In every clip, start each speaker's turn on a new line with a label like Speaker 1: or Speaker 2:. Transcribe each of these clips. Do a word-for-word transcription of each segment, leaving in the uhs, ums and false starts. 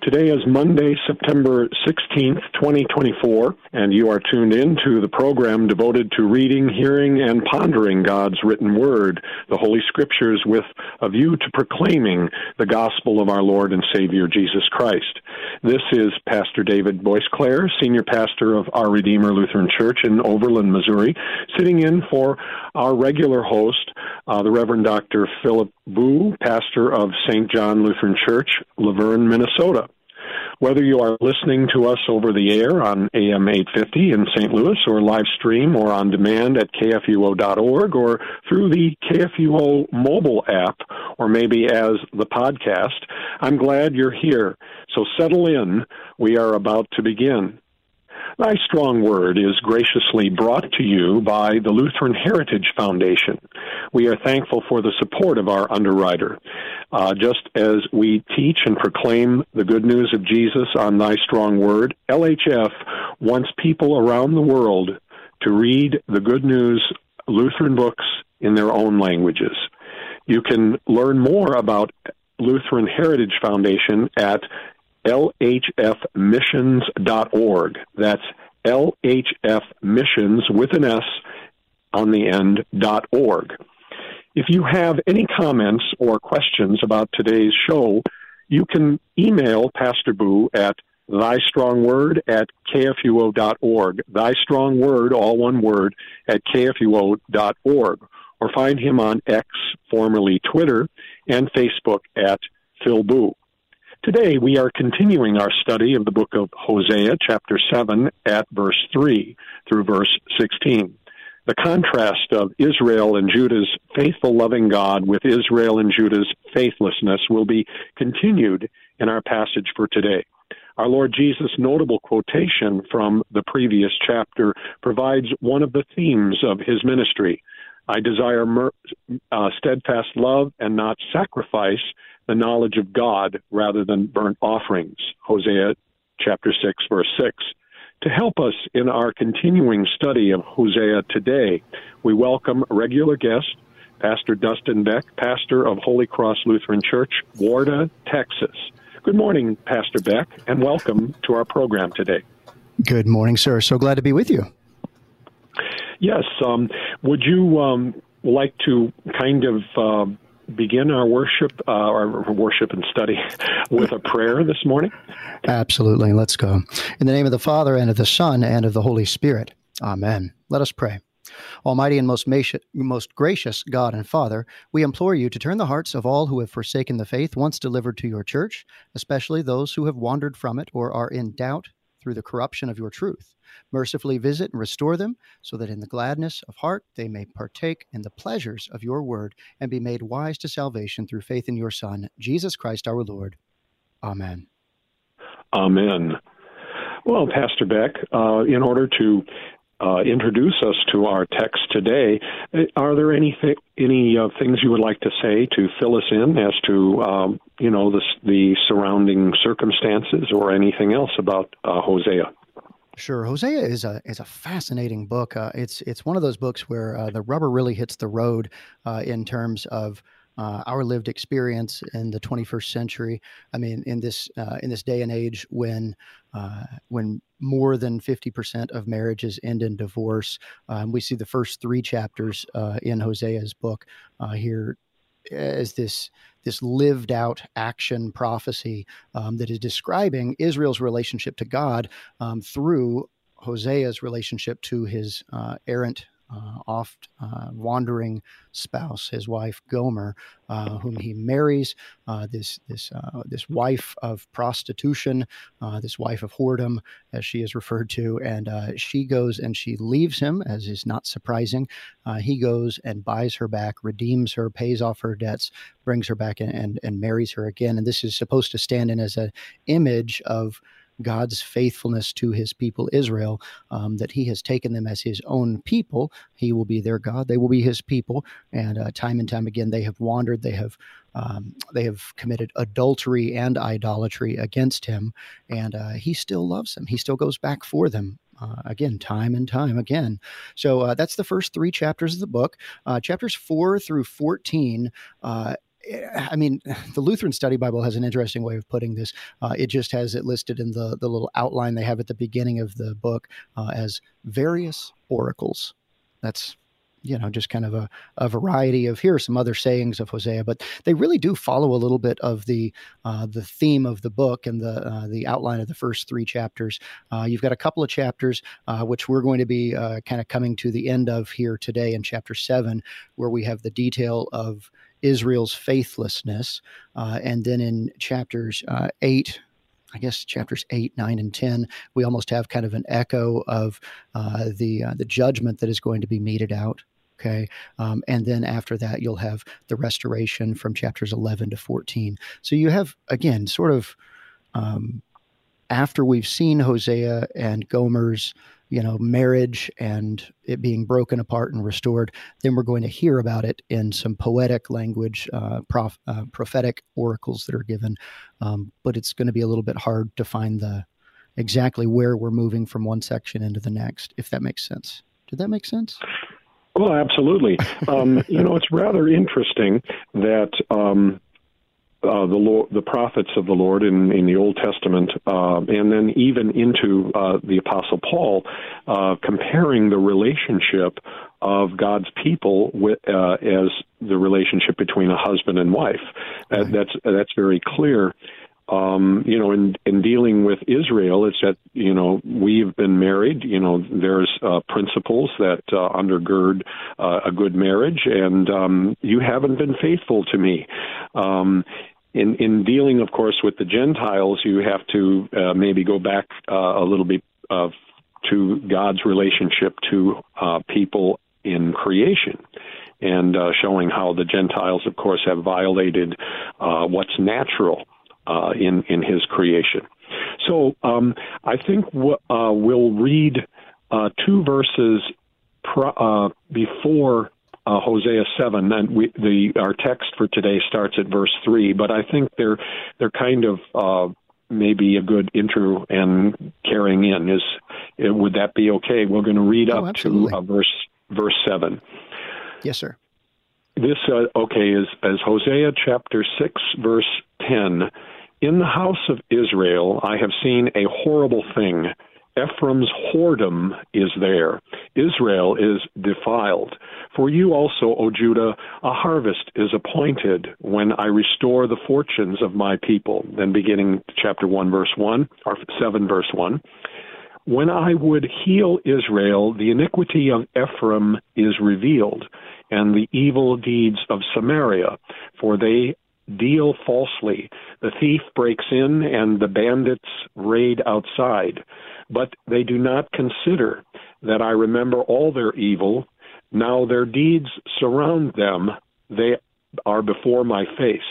Speaker 1: Today is Monday, September sixteenth, twenty twenty-four, and you are tuned in to the program devoted to reading, hearing, and pondering God's written word, the Holy Scriptures, with a view to proclaiming the gospel of our Lord and Savior, Jesus Christ. This is Pastor David Boisclair, Senior Pastor of Our Redeemer Lutheran Church in Overland, Missouri, sitting in for our regular host, uh, the Reverend Doctor Philip Boo, pastor of Saint John Lutheran Church, Laverne, Minnesota. Whether you are listening to us over the air on A M eight fifty in Saint Louis, or live stream or on demand at K F U O dot org, or through the K F U O mobile app, or maybe as the podcast, I'm glad you're here. So settle in. We are about to begin. Thy Strong Word is graciously brought to you by the Lutheran Heritage Foundation. We are thankful for the support of our underwriter. Uh, just as we teach and proclaim the good news of Jesus on Thy Strong Word, L H F wants people around the world to read the good news Lutheran books in their own languages. You can learn more about Lutheran Heritage Foundation at L H F missions dot org. That's L H F missions with an S on the end, dot org. If you have any comments or questions about today's show, you can email Pastor Boo at thystrongword at K F U O dot org. Thystrongword, all one word, at K F U O dot org. Or find him on X, formerly Twitter, and Facebook at Phil Boo. Today, we are continuing our study of the book of Hosea, chapter seven, at verse three through verse sixteen. The contrast of Israel and Judah's faithful, loving God with Israel and Judah's faithlessness will be continued in our passage for today. Our Lord Jesus' notable quotation from the previous chapter provides one of the themes of his ministry. I desire mer- uh, steadfast love and not sacrifice, the knowledge of God rather than burnt offerings. Hosea chapter six, verse six. To help us in our continuing study of Hosea today, we welcome regular guest, Pastor Dustin Beck, pastor of Holy Cross Lutheran Church, Warda, Texas. Good morning, Pastor Beck, and welcome to our program today.
Speaker 2: Good morning, sir. So glad to be with you.
Speaker 1: Yes. Um, would you um, like to kind of uh, begin our worship, uh, our worship and study with a prayer this morning?
Speaker 2: Absolutely. Let's go. In the name of the Father, and of the Son, and of the Holy Spirit. Amen. Let us pray. Almighty and most, most gracious God and Father, we implore you to turn the hearts of all who have forsaken the faith once delivered to your church, especially those who have wandered from it or are in doubt through the corruption of your truth. Mercifully visit and restore them, so that in the gladness of heart they may partake in the pleasures of your word and be made wise to salvation through faith in your Son, Jesus Christ our Lord. Amen.
Speaker 1: Amen. Well, Pastor Beck, uh, in order to uh, introduce us to our text today, are there any th- any uh, things you would like to say to fill us in as to um, you know the, the surrounding circumstances, or anything else about uh, Hosea?
Speaker 2: Sure. Hosea is a is a fascinating book. Uh, it's it's one of those books where uh, the rubber really hits the road uh, in terms of uh, our lived experience in the twenty-first century. I mean, in this uh, in this day and age when uh, when more than fifty percent of marriages end in divorce, um, we see the first three chapters uh, in Hosea's book uh, here as this this lived out action prophecy um, that is describing Israel's relationship to God um, through Hosea's relationship to his uh, errant, uh, oft uh, wandering spouse, his wife Gomer, uh, whom he marries. Uh, this this uh, this wife of prostitution, uh, this wife of whoredom, as she is referred to, and uh, she goes and she leaves him, as is not surprising. Uh, he goes and buys her back, redeems her, pays off her debts, brings her back, and and, and marries her again. And this is supposed to stand in as an image of God's faithfulness to his people Israel, um, that he has taken them as his own people. He will be their God. They will be his people. And uh, time and time again, they have wandered. They have um, they have committed adultery and idolatry against him. And uh, he still loves them. He still goes back for them. Uh, again, time and time again. So uh, that's the first three chapters of the book. Uh, chapters four through fourteen uh, I mean, the Lutheran Study Bible has an interesting way of putting this. Uh, it just has it listed in the, the little outline they have at the beginning of the book uh, as various oracles. That's, you know, just kind of a, a variety of, here are some other sayings of Hosea, but they really do follow a little bit of the uh, the theme of the book and the uh, the outline of the first three chapters. Uh, you've got a couple of chapters, uh, which we're going to be uh, kind of coming to the end of here today in chapter seven, where we have the detail of Israel's faithlessness. Uh, and then in chapters uh, eight, I guess chapters eight, nine, and ten, we almost have kind of an echo of uh, the uh, the judgment that is going to be meted out. Okay. Um, and then after that, you'll have the restoration from chapters eleven to fourteen. So you have, again, sort of um, after we've seen Hosea and Gomer's, you know, marriage and it being broken apart and restored, then we're going to hear about it in some poetic language, uh, prof, uh, prophetic oracles that are given. Um, but it's going to be a little bit hard to find the exactly where we're moving from one section into the next, if that makes sense. Did that make sense?
Speaker 1: Well, absolutely. Um, you know, it's rather interesting that um, uh, the Lord, the prophets of the Lord in, in the Old Testament, uh, and then even into uh, the Apostle Paul, uh, comparing the relationship of God's people with, uh, as the relationship between a husband and wife. That,
Speaker 2: Right.
Speaker 1: That's that's very clear. Um, you know, in, in dealing with Israel, it's that, you know, we've been married. You know, there's uh, principles that uh, undergird uh, a good marriage, and um, you haven't been faithful to me. Um, in, in dealing, of course, with the Gentiles, you have to uh, maybe go back uh, a little bit uh, to God's relationship to uh, people in creation, and uh, showing how the Gentiles, of course, have violated uh, what's natural Uh, in, in his creation. So um, I think w- uh, we'll read uh, two verses pro- uh, before uh, Hosea seven. And we, the our text for today starts at verse three, but I think they're they're kind of uh, maybe a good intro and carrying in. Is uh, would that be okay? We're going to read
Speaker 2: Oh,
Speaker 1: up to
Speaker 2: absolutely.
Speaker 1: uh, verse verse seven.
Speaker 2: Yes, sir.
Speaker 1: This, uh, okay, is, is Hosea chapter six, verse ten. In the house of Israel I have seen a horrible thing. Ephraim's whoredom is there. Israel is defiled. For you also, O Judah, a harvest is appointed when I restore the fortunes of my people. Then beginning chapter one, verse one, or seven, verse one. When I would heal Israel, the iniquity of Ephraim is revealed, and the evil deeds of Samaria, for they deal falsely. The thief breaks in, and the bandits raid outside. But they do not consider that I remember all their evil. Now their deeds surround them. They are before my face.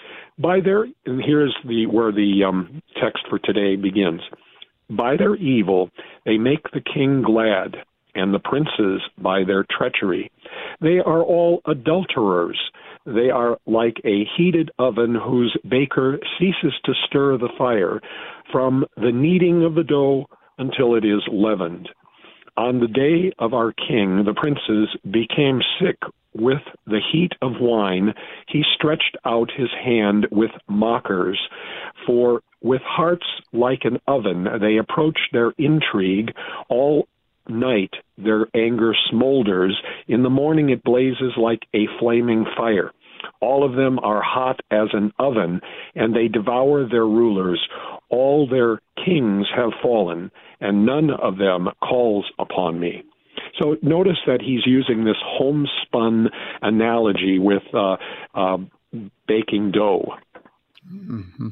Speaker 1: By their, and here's the where the um, text for today begins. By their evil, they make the king glad, and the princes by their treachery. They are all adulterers. They are like a heated oven whose baker ceases to stir the fire from the kneading of the dough until it is leavened. On the day of our king, the princes became sick with the heat of wine. He stretched out his hand with mockers, for with hearts like an oven they approach their intrigue. All night their anger smolders. In the morning it blazes like a flaming fire. All of them are hot as an oven, and they devour their rulers. All their kings have fallen, and none of them calls upon me. So notice that he's using this homespun analogy with uh, uh, baking dough.
Speaker 2: Mm-hmm.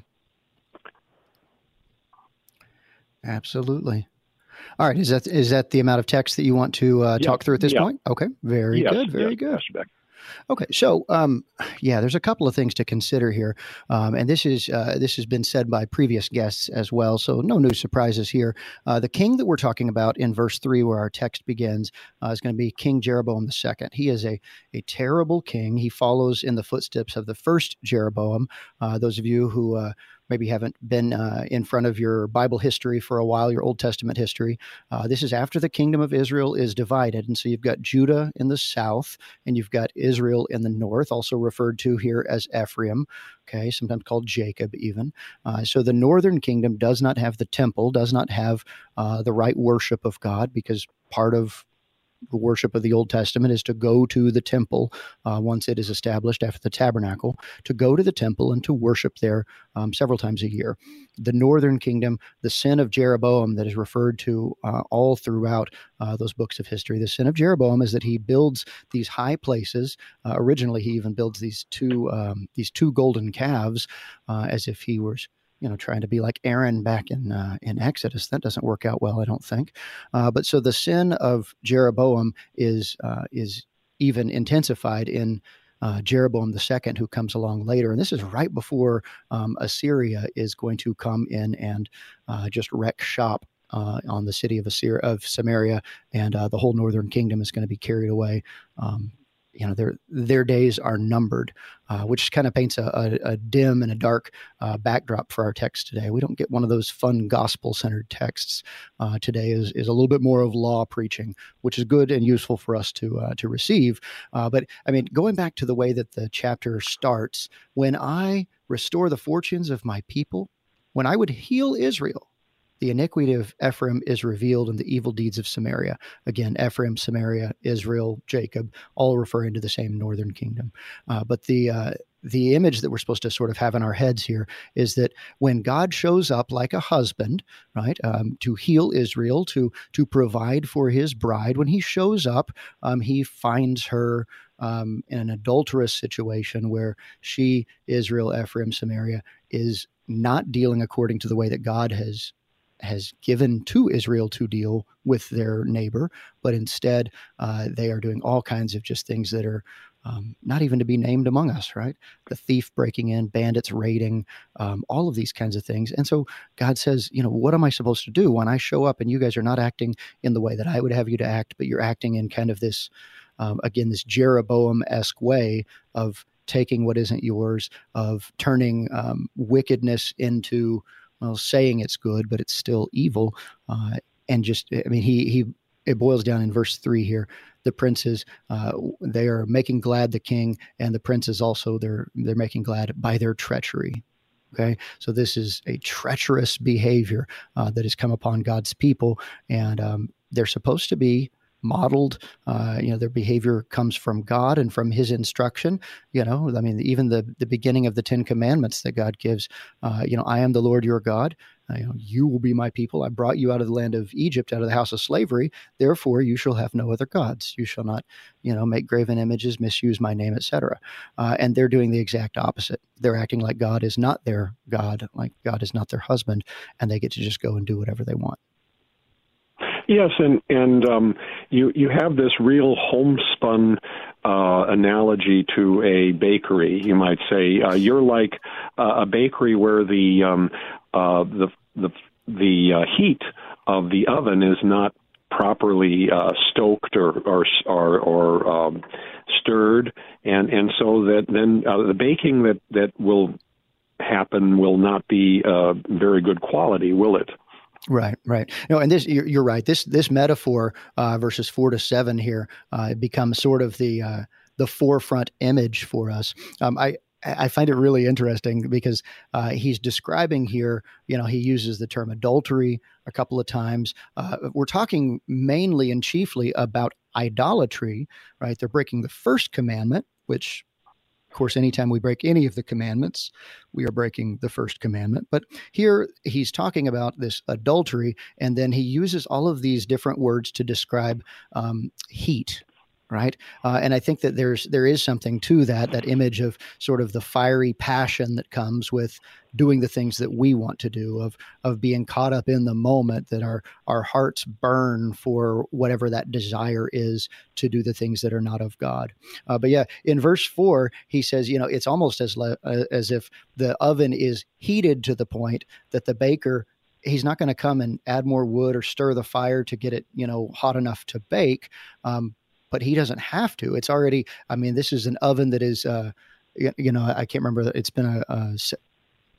Speaker 2: Absolutely. All right. Is that is that the amount of text that you want to uh,
Speaker 1: Yeah.
Speaker 2: talk through at this
Speaker 1: Yeah.
Speaker 2: point? Okay. Very
Speaker 1: Yes,
Speaker 2: good. Very
Speaker 1: yes,
Speaker 2: good.
Speaker 1: Pastor Beck.
Speaker 2: Okay, so um, yeah, there's a couple of things to consider here, um, and this is uh, this has been said by previous guests as well. So no new surprises here. Uh, the king that we're talking about in verse three, where our text begins, uh, is going to be King Jeroboam the second. He is a a terrible king. He follows in the footsteps of the first Jeroboam. Uh, those of you who uh, maybe haven't been uh, in front of your Bible history for a while, your Old Testament history, uh, this is after the kingdom of Israel is divided. And so you've got Judah in the south, and you've got Israel in the north, also referred to here as Ephraim, okay, sometimes called Jacob even. Uh, so the northern kingdom does not have the temple, does not have uh, the right worship of God, because part of the worship of the Old Testament is to go to the temple uh, once it is established after the tabernacle, to go to the temple and to worship there um, several times a year. The northern kingdom, the sin of Jeroboam that is referred to uh, all throughout uh, those books of history, the sin of Jeroboam is that he builds these high places. Uh, originally, he even builds these two um, these two golden calves uh, as if he was you know, trying to be like Aaron back in uh, in Exodus. That doesn't work out well, I don't think. Uh, but so the sin of Jeroboam is uh, is even intensified in uh, Jeroboam the second, who comes along later. And this is right before um, Assyria is going to come in and uh, just wreck shop uh, on the city of Assyria, of Samaria, and uh, the whole northern kingdom is going to be carried away. Um, You know, their their days are numbered, uh, which kind of paints a, a, a dim and a dark uh, backdrop for our text today. We don't get one of those fun gospel-centered texts uh, today. is is a little bit more of law preaching, which is good and useful for us to uh, to receive. Uh, but I mean, going back to the way that the chapter starts, when I restore the fortunes of my people, when I would heal Israel, the iniquity of Ephraim is revealed in the evil deeds of Samaria. Again, Ephraim, Samaria, Israel, Jacob, all referring to the same northern kingdom. Uh, but the uh, the image that we're supposed to sort of have in our heads here is that when God shows up like a husband, right, um, to heal Israel, to to provide for his bride, when he shows up, um, he finds her um, in an adulterous situation where she, Israel, Ephraim, Samaria, is not dealing according to the way that God has has given to Israel to deal with their neighbor, but instead uh, they are doing all kinds of just things that are um, not even to be named among us, right? The thief breaking in, bandits raiding, um, all of these kinds of things. And so God says, you know, what am I supposed to do when I show up and you guys are not acting in the way that I would have you to act, but you're acting in kind of this, um, again, this Jeroboam-esque way of taking what isn't yours, of turning um, wickedness into well, saying it's good, but it's still evil. Uh, and just, I mean, he, he, it boils down in verse three here. The princes, uh, they are making glad the king, and the princes also, they're, they're making glad by their treachery. Okay. So this is a treacherous behavior uh, that has come upon God's people. And um, they're supposed to be modeled, uh, you know, their behavior comes from God and from his instruction. You know, I mean, even the, the beginning of the Ten Commandments that God gives, uh, you know, I am the Lord your God. Uh, you know, you will be my people. I brought you out of the land of Egypt, out of the house of slavery. Therefore, you shall have no other gods. You shall not, you know, make graven images, misuse my name, et cetera. Uh, and they're doing the exact opposite. They're acting like God is not their God, like God is not their husband, and they get to just go and do whatever they want.
Speaker 1: Yes, and and um, you you have this real homespun uh, analogy to a bakery. You might say uh, you're like uh, a bakery where the um, uh, the the the uh, heat of the oven is not properly uh, stoked or or or, or um, stirred, and and so that then uh, the baking that that will happen will not be uh, very good quality, will it?
Speaker 2: Right, right. No, and this you're, you're right. This this metaphor, uh, verses four to seven here, uh, becomes sort of the uh, the forefront image for us. Um, I I find it really interesting because uh, he's describing here. You know, he uses the term adultery a couple of times. Uh, we're talking mainly and chiefly about idolatry, right? They're breaking the first commandment, which, of course, anytime we break any of the commandments, we are breaking the first commandment. But here he's talking about this adultery, and then he uses all of these different words to describe um, heat, right? Uh, and I think that there's there is something to that, that image of sort of the fiery passion that comes with doing the things that we want to do, of of being caught up in the moment, that our our hearts burn for whatever that desire is to do the things that are not of God. Uh, but yeah, in verse four, he says, you know, it's almost as le- uh, as if the oven is heated to the point that the baker, he's not going to come and add more wood or stir the fire to get it, you know, hot enough to bake. Um, but he doesn't have to. It's already, I mean, this is an oven that is, uh, you, you know, I can't remember. It's been a, a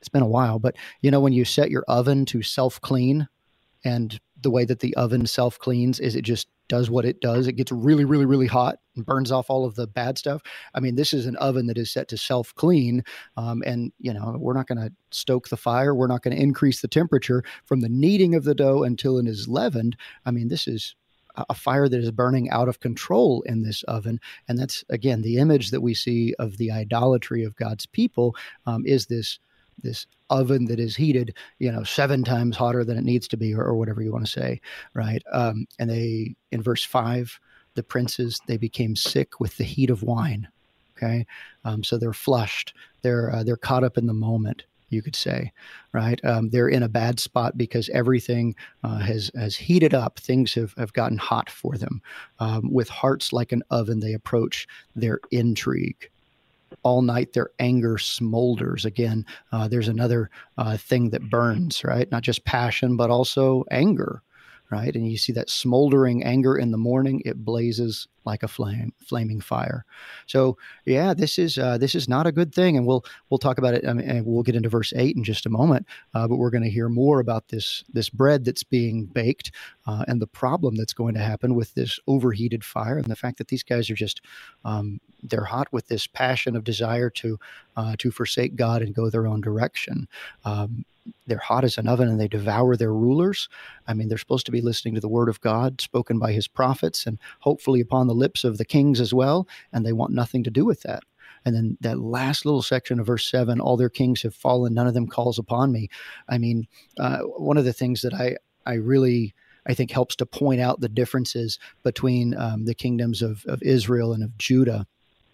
Speaker 2: it's been a while, but you know, when you set your oven to self-clean, and the way that the oven self-cleans is it just does what it does. It gets really, really, really hot and burns off all of the bad stuff. I mean, this is an oven that is set to self-clean. Um, and, you know, we're not going to stoke the fire. We're not going to increase the temperature from the kneading of the dough until it is leavened. I mean, this is a fire that is burning out of control in this oven. And that's, again, the image that we see of the idolatry of God's people um, is this this oven that is heated, you know, seven times hotter than it needs to be, or, or whatever you want to say, right? Um, and they, in verse five, the princes, they became sick with the heat of wine, okay? Um, so they're flushed. They're uh, they're caught up in the moment, you could say, right? Um, they're in a bad spot because everything uh, has has heated up. Things have, have gotten hot for them. Um, with hearts like an oven, they approach their intrigue. All night their anger smolders. Again, uh, there's another uh, thing that burns, right? Not just passion, but also anger, right? And you see that smoldering anger in the morning, it blazes like a flame, flaming fire. So yeah, this is uh, this is not a good thing, and we'll we'll talk about it. I mean, and we'll get into verse eight in just a moment. Uh, but we're going to hear more about this this bread that's being baked uh, and the problem that's going to happen with this overheated fire, and the fact that these guys are just um, they're hot with this passion of desire to uh, to forsake God and go their own direction. Um, They're hot as an oven, and they devour their rulers. I mean, they're supposed to be listening to the word of God spoken by his prophets and hopefully upon the lips of the kings as well, and they want nothing to do with that. And then that last little section of verse seven, all their kings have fallen, none of them calls upon me. I mean, uh, one of the things that I, I really, I think helps to point out the differences between um, the kingdoms of, of Israel and of Judah.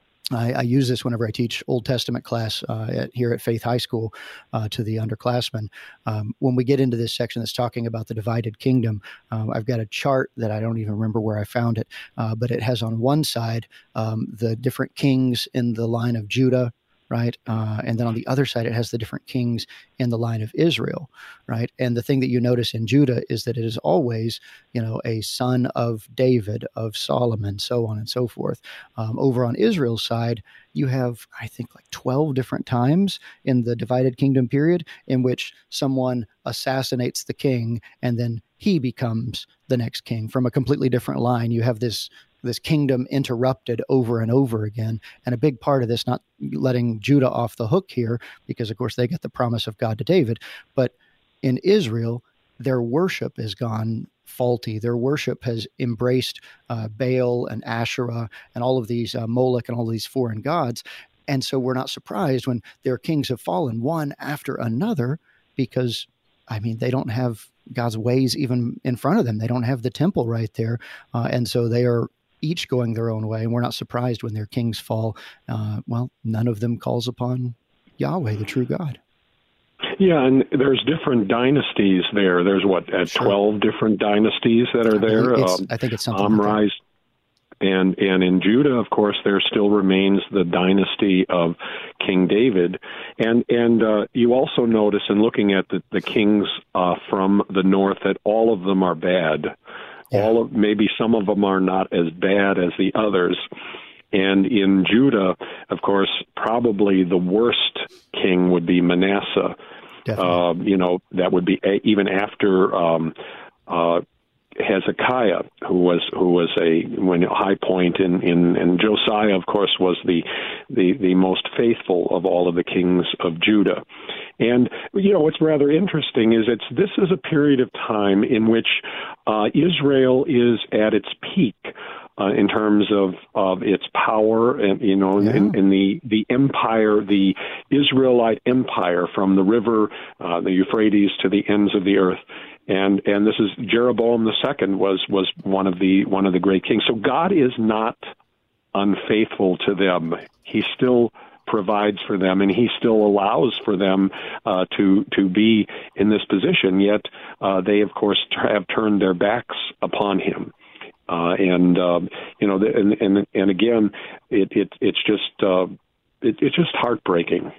Speaker 2: I, I use this whenever I teach Old Testament class uh, at, here at Faith High School uh, to the underclassmen. Um, when we get into this section that's talking about the divided kingdom, um, I've got a chart that I don't even remember where I found it, uh, but it has on one side um, the different kings in the line of Judah, right? Uh, and then on the other side, it has the different kings in the line of Israel, right? And the thing that you notice in Judah is that it is always, you know, a son of David, of Solomon, so on and so forth. Um, over on Israel's side, you have, I think, like twelve different times in the divided kingdom period in which someone assassinates the king and then he becomes the next king from a completely different line. You have this this kingdom interrupted over and over again. And a big part of this, not letting Judah off the hook here, because of course they get the promise of God to David, but in Israel, their worship has gone faulty. Their worship has embraced uh, Baal and Asherah and all of these uh, Moloch and all of these foreign gods. And so we're not surprised when their kings have fallen one after another, because I mean, they don't have God's ways even in front of them. They don't have the temple right there. Uh, and so they are each going their own way, and we're not surprised when their kings fall. Uh, well, none of them calls upon Yahweh, the true God.
Speaker 1: Yeah, and there's different dynasties there. There's what, uh,
Speaker 2: Sure.
Speaker 1: twelve different dynasties that are there.
Speaker 2: It's,
Speaker 1: um,
Speaker 2: I think it's something
Speaker 1: Omri,
Speaker 2: like
Speaker 1: and and in Judah, of course, there still remains the dynasty of King David. And and uh, you also notice in looking at the, the kings uh, from the north that all of them are bad. Yeah. All of maybe some of them are not as bad as the others. And in Judah, of course, probably the worst king would be Manasseh. Uh, you know, that would be a, even after um, uh, Hezekiah, who was who was a when high point in, in and Josiah, of course, was the, the the most faithful of all of the kings of Judah. And you know what's rather interesting is it's this is a period of time in which uh, Israel is at its peak uh, in terms of, of its power, and you know, yeah. in, in the the empire, the Israelite empire, from the river, uh, the Euphrates, to the ends of the earth. And and this is Jeroboam the second was was one of the one of the great kings. So God is not unfaithful to them. He still provides for them, and he still allows for them uh, to to be in this position. Yet uh, they, of course, have turned their backs upon him. Uh, and um, you know, and and and again, it, it it's just uh, it, it's just heartbreaking.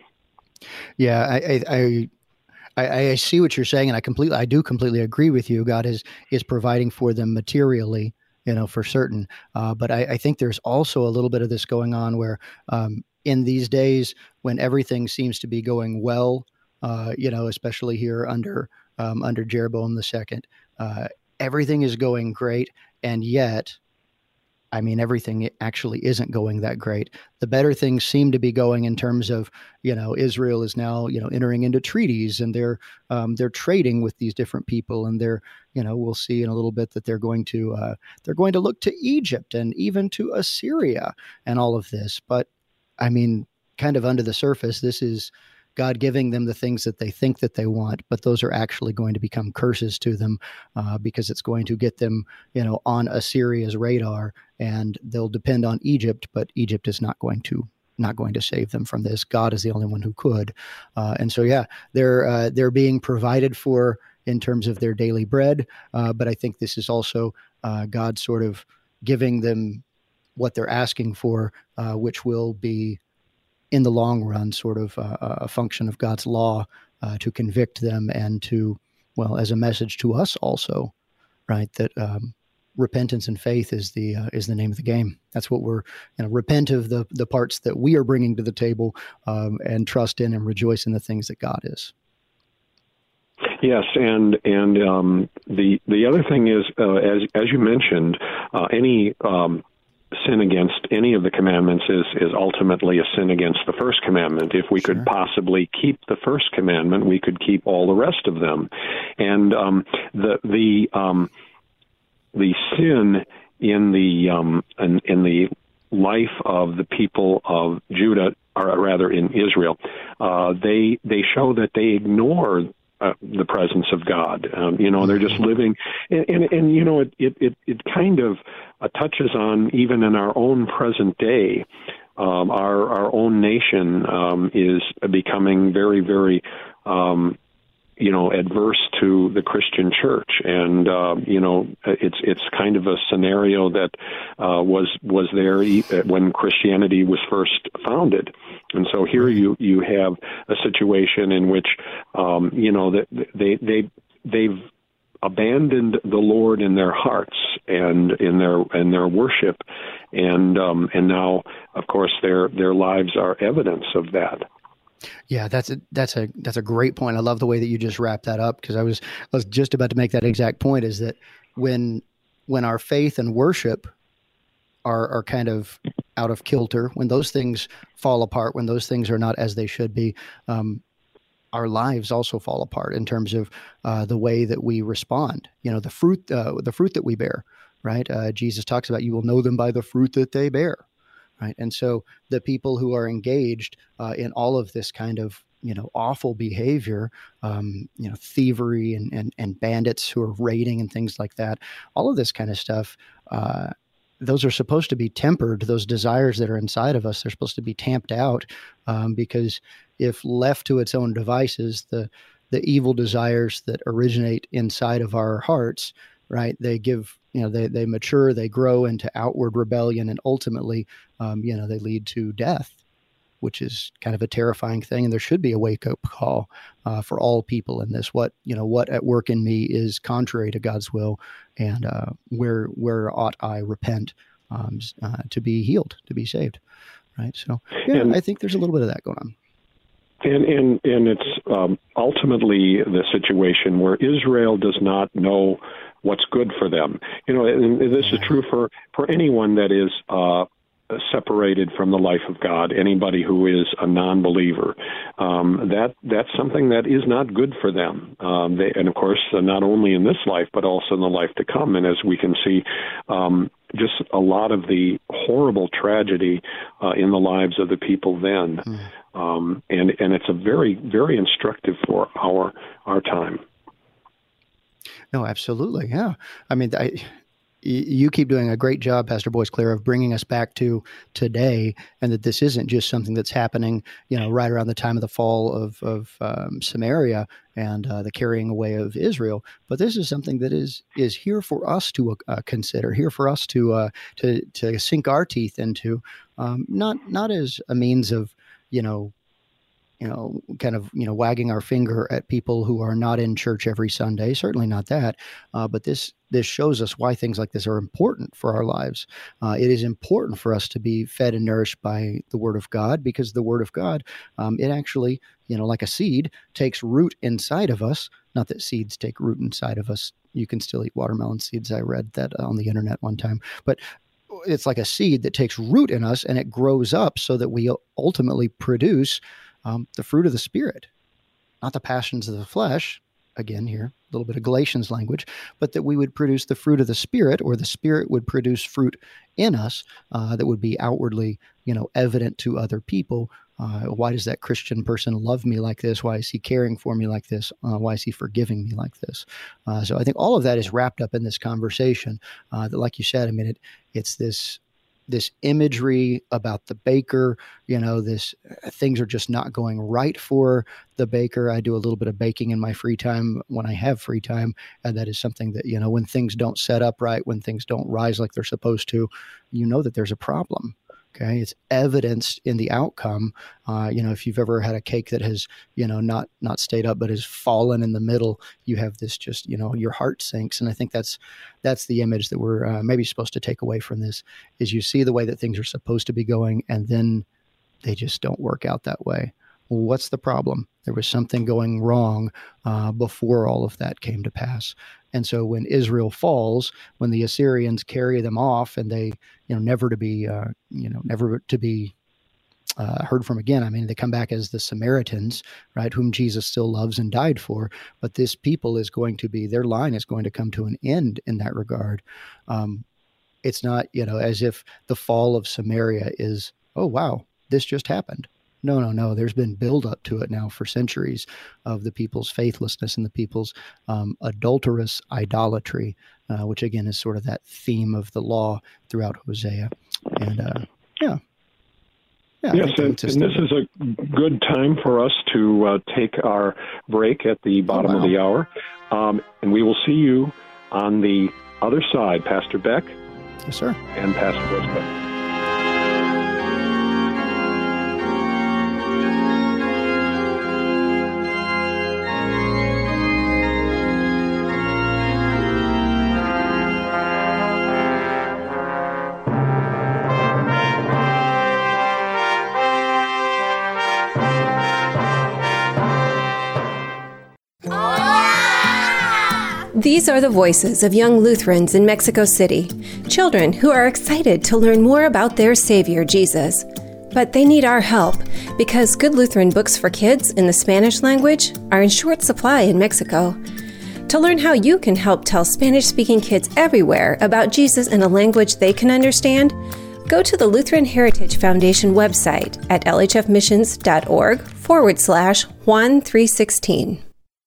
Speaker 2: Yeah, I. I, I... I, I see what you're saying, and I completely, I do completely agree with you. God is is providing for them materially, you know, for certain. Uh, but I, I think there's also a little bit of this going on where, um, in these days when everything seems to be going well uh, you know, especially here under um, under Jeroboam the second. Uh, everything is going great, and yet, I mean, everything actually isn't going that great. The better things seem to be going in terms of, you know, Israel is now, you know, entering into treaties, and they're um, they're trading with these different people, and they're, you know, we'll see in a little bit that they're going to uh, they're going to look to Egypt and even to Assyria and all of this. But I mean, kind of under the surface, this is God giving them the things that they think that they want, but those are actually going to become curses to them uh, because it's going to get them, you know, on Assyria's radar, and they'll depend on Egypt, but Egypt is not going to not going to save them from this. God is the only one who could, uh, and so yeah, they're uh, they're being provided for in terms of their daily bread, uh, but I think this is also uh, God sort of giving them what they're asking for, uh, which will be, in the long run, sort of uh, a function of God's law uh, to convict them and to, well, as a message to us also, right? That um, repentance and faith is the uh, is the name of the game. That's what we're, you know, repent of the the parts that we are bringing to the table, um, and trust in and rejoice in the things that God is.
Speaker 1: Yes, and and um, the the other thing is, uh, as as you mentioned, uh, any um, sin against any of the commandments is, is ultimately a sin against the first commandment. If we sure. could possibly keep the first commandment, we could keep all the rest of them. And um, the the um, the sin in the um, in, in the life of the people of Judah, or rather in Israel, uh, they they show that they ignore Uh, the presence of God. Um, you know, they're just living, and, and, and you know, it, it, it, it kind of uh, touches on even in our own present day. Um, our, our own nation um, is becoming very, very, um, you know, adverse to the Christian church. And, uh, you know, it's it's kind of a scenario that uh, was was there when Christianity was first founded. And so here you, you have a situation in which, um, you know, that they, they, they've abandoned the Lord in their hearts and in their in their worship. And um, and now, of course, their their lives are evidence of that.
Speaker 2: Yeah, that's a that's a that's a great point. I love the way that you just wrapped that up, because I was I was just about to make that exact point. Is that when when our faith and worship are are kind of out of kilter, when those things fall apart, when those things are not as they should be, um, our lives also fall apart in terms of uh, the way that we respond. You know, the fruit uh, the fruit that we bear. Right? Uh, Jesus talks about, you will know them by the fruit that they bear. Right. And so the people who are engaged uh, in all of this kind of, you know, awful behavior, um, you know, thievery and, and, and bandits who are raiding and things like that, all of this kind of stuff, uh, those are supposed to be tempered. Those desires that are inside of us, they're supposed to be tamped out, um, because if left to its own devices, the the evil desires that originate inside of our hearts, right, they give, you know, they, they mature, they grow into outward rebellion, and ultimately, um, you know, they lead to death, which is kind of a terrifying thing. And there should be a wake-up call uh, for all people in this. What, you know, what at work in me is contrary to God's will, and uh, where where ought I repent um, uh, to be healed, to be saved, right? So, yeah, and I think there's a little bit of that going on.
Speaker 1: And and and it's um, ultimately the situation where Israel does not know what's good for them. You know, and this is true for, for anyone that is uh, separated from the life of God, anybody who is a non-believer. Um, that that's something that is not good for them. Um, they, and, of course, uh, not only in this life, but also in the life to come. And as we can see, um, just a lot of the horrible tragedy uh, in the lives of the people then. Mm. Um, and, and it's a very, very instructive for our our time.
Speaker 2: No, absolutely. Yeah. I mean, I, you keep doing a great job, Pastor Boyce-Clair, of bringing us back to today, and that this isn't just something that's happening, you know, right around the time of the fall of, of um, Samaria and uh, the carrying away of Israel. But this is something that is is here for us to uh, consider, here for us to uh, to to sink our teeth into, um, not not as a means of, you know, you know, kind of, you know, wagging our finger at people who are not in church every Sunday. Certainly not that. Uh, but this this shows us why things like this are important for our lives. Uh, it is important for us to be fed and nourished by the Word of God, because the Word of God, um, it actually, you know, like a seed, takes root inside of us. Not that seeds take root inside of us. You can still eat watermelon seeds. I read that on the internet one time. But it's like a seed that takes root in us, and it grows up so that we ultimately produce Um, the fruit of the Spirit, not the passions of the flesh. Again, here, a little bit of Galatians language, but that we would produce the fruit of the Spirit, or the Spirit would produce fruit in us uh, that would be outwardly, you know, evident to other people. Uh, why does that Christian person love me like this? Why is he caring for me like this? Uh, why is he forgiving me like this? Uh, so I think all of that is wrapped up in this conversation. Uh, that, like you said, I mean, it, it's this. this imagery about the baker, you know, this uh, things are just not going right for the baker. I do a little bit of baking in my free time when I have free time. And that is something that, you know, when things don't set up right, when things don't rise like they're supposed to, you know that there's a problem. Okay. It's evidenced in the outcome. Uh, you know, if you've ever had a cake that has, you know, not, not stayed up, but has fallen in the middle, you have this just, you know, your heart sinks. And I think that's, that's the image that we're uh, maybe supposed to take away from this, is you see the way that things are supposed to be going, and then they just don't work out that way. Well, what's the problem? There was something going wrong uh, before all of that came to pass. And so when Israel falls, when the Assyrians carry them off, and they, you know, never to be, uh, you know, never to be uh, heard from again. I mean, they come back as the Samaritans, right, whom Jesus still loves and died for. But this people is going to be, their line is going to come to an end in that regard. Um, it's not, you know, as if the fall of Samaria is, oh, wow, this just happened. No, no, no. There's been build up to it now for centuries of the people's faithlessness and the people's um, adulterous idolatry, uh, which again is sort of that theme of the law throughout Hosea. And uh, yeah. yeah.
Speaker 1: Yes, and, and this is a good time for us to uh, take our break at the bottom oh, wow. of the hour. Um, and we will see you on the other side, Pastor Beck.
Speaker 2: Yes, sir.
Speaker 1: And Pastor Elizabeth.
Speaker 3: These are the voices of young Lutherans in Mexico City, children who are excited to learn more about their Savior, Jesus. But they need our help, because good Lutheran books for kids in the Spanish language are in short supply in Mexico. To learn how you can help tell Spanish-speaking kids everywhere about Jesus in a language they can understand, go to the Lutheran Heritage Foundation website at lhfmissions.org forward slash Juan three sixteen.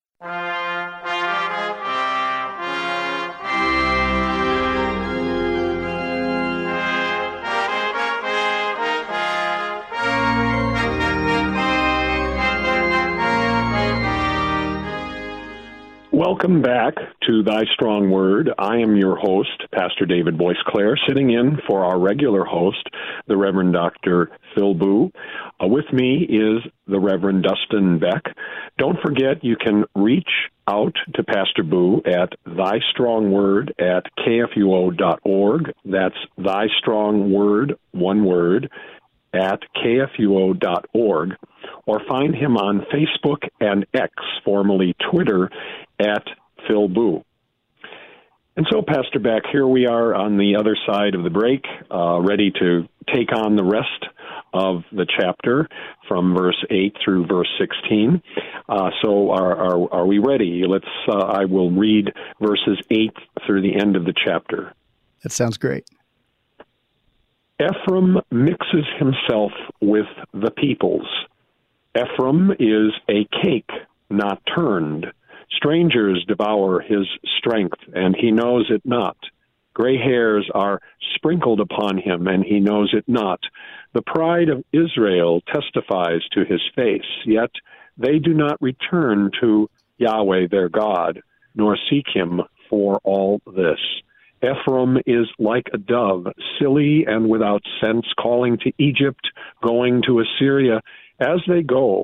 Speaker 1: Welcome back to Thy Strong Word. I am your host, Pastor David Boyce-Clare, sitting in for our regular host, the Reverend Doctor Phil Boo. Uh, with me is the Reverend Dustin Beck. Don't forget, you can reach out to Pastor Boo at Thy Strong Word at K F U O dot org. That's Thy Strong Word, one word, at K F U O dot org. Or find him on Facebook and X, formerly Twitter, at Phil Boo. And so, Pastor Beck, here we are on the other side of the break, uh, ready to take on the rest of the chapter from verse eight through verse sixteen. Uh, so are, are, are we ready? Let's. Uh, I will read verses eight through the end of the chapter.
Speaker 2: That sounds great.
Speaker 1: Ephraim mixes himself with the peoples. Ephraim is a cake not turned. Strangers devour his strength, and he knows it not. Gray hairs are sprinkled upon him, and he knows it not. The pride of Israel testifies to his face, yet they do not return to Yahweh their God, nor seek him for all this. Ephraim is like a dove, silly and without sense, calling to Egypt, going to Assyria. As they go,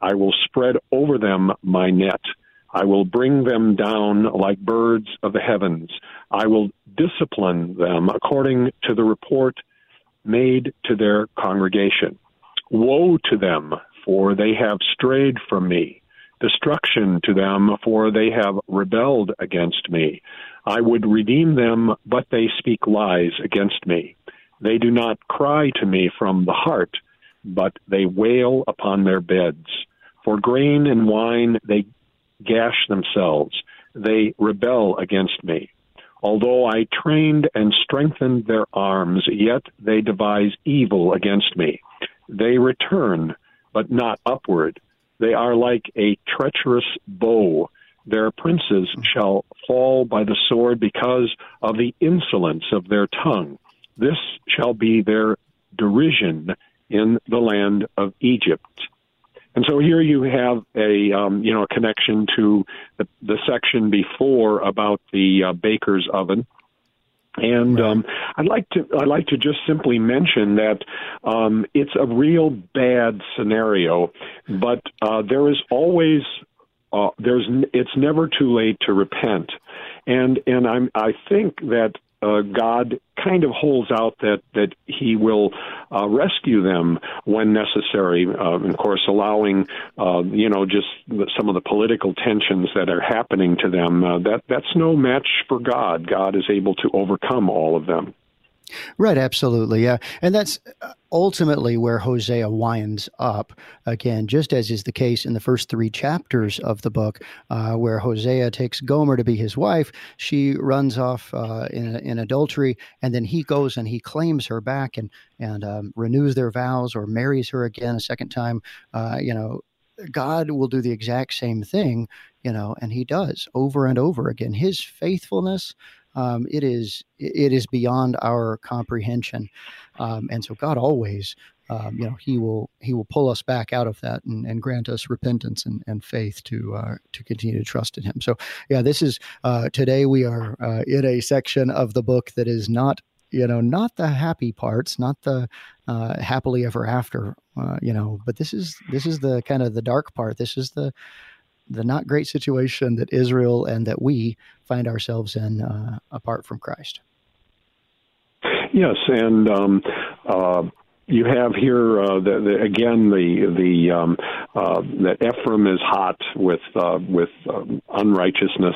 Speaker 1: I will spread over them my net. I will bring them down like birds of the heavens. I will discipline them according to the report made to their congregation. Woe to them, for they have strayed from me. Destruction to them, for they have rebelled against me. I would redeem them, but they speak lies against me. They do not cry to me from the heart, but they wail upon their beds. For grain and wine they gash themselves. They rebel against me. Although I trained and strengthened their arms, yet they devise evil against me. They return, but not upward. They are like a treacherous bow. Their princes shall fall by the sword because of the insolence of their tongue. This shall be their derision in the land of Egypt. And so here you have a um, you know a connection to the, the section before about the uh, baker's oven. And um, I'd like to I'd like to just simply mention that um, it's a real bad scenario, but uh, there is always uh, there's it's never too late to repent, and and I'm I think that uh, God kind of holds out that that He will uh, rescue them when necessary. Uh, of course, allowing uh, you know just some of the political tensions that are happening to them. Uh, that that's no match for God. God is able to overcome all of them.
Speaker 2: Right, absolutely, yeah. And that's ultimately where Hosea winds up, again, just as is the case in the first three chapters of the book, uh, where Hosea takes Gomer to be his wife. She runs off uh, in, in adultery, and then he goes and he claims her back and, and um, renews their vows or marries her again a second time. Uh, you know, God will do the exact same thing, you know, and he does over and over again. His faithfulness, Um, it is it is beyond our comprehension, um, and so God always, um, you know, he will he will pull us back out of that and, and grant us repentance and, and faith to uh, to continue to trust in Him. So, yeah, this is uh, today we are uh, in a section of the book that is not you know not the happy parts, not the uh, happily ever after, uh, you know, but this is this is the kind of the dark part. This is the the not great situation that Israel and that we find ourselves in uh, apart from Christ.
Speaker 1: Yes, and um, uh, you have here uh, the, the, again the the um, uh, that Ephraim is hot with uh, with um, unrighteousness.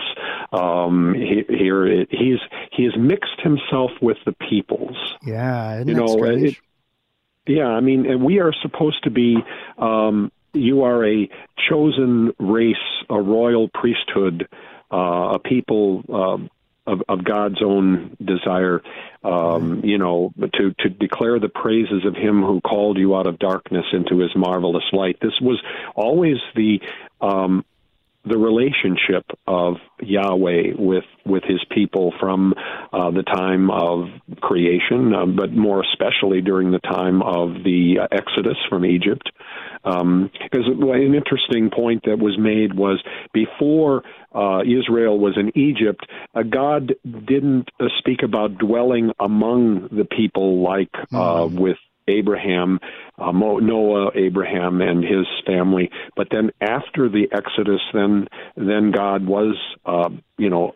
Speaker 1: Um, he, here it, he's he has mixed himself with the peoples.
Speaker 2: Yeah, isn't
Speaker 1: you
Speaker 2: that
Speaker 1: know,
Speaker 2: strange?
Speaker 1: It, yeah, I mean, and we are supposed to be. Um, You are a chosen race, a royal priesthood, uh, a people uh, of, of God's own desire, um, you know, to, to declare the praises of Him who called you out of darkness into His marvelous light. This was always the um, the relationship of Yahweh with, with His people from uh, the time of creation, uh, but more especially during the time of the uh, Exodus from Egypt. Um, because an interesting point that was made was before uh, Israel was in Egypt, uh, God didn't uh, speak about dwelling among the people like uh, mm. with Abraham, uh, Noah, Abraham, and his family. But then after the Exodus, then then God was, uh, you know,